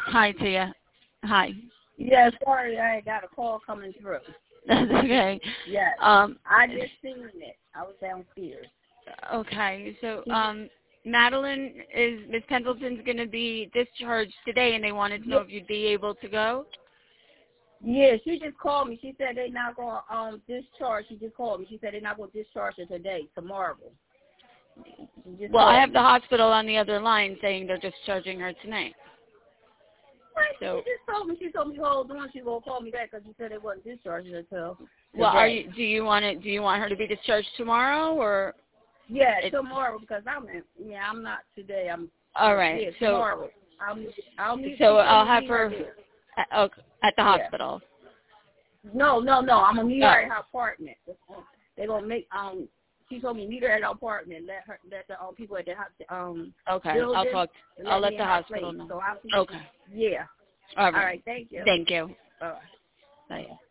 Hi, Tia. Hi. Yeah, sorry, I got a call coming through. That's okay. Yes. I just seen it. I was downstairs. Okay. So, Miss Pendleton's going to be discharged today, and they wanted to know if you'd be able to go. Yeah, she just called me. She said they're not going to discharge. She just called me. She said they're not going to discharge her today, tomorrow. Well, I have the hospital on the other line saying they're discharging her tonight. So she just told me. She told me hold on. She will call me back because she said they wasn't discharging her till. Well, do you want her to be discharged tomorrow or? Yeah, tomorrow because I'm not today. All right. Yeah, so tomorrow. I'll have her at the hospital. No. I'm gonna meet her at her apartment. They're gonna make She told me meet her at her apartment. Let the people at the Okay. building, I'll let the hospital know. So I'll see okay. Yeah. All right. All right. Thank you. Thank you. All right. Bye.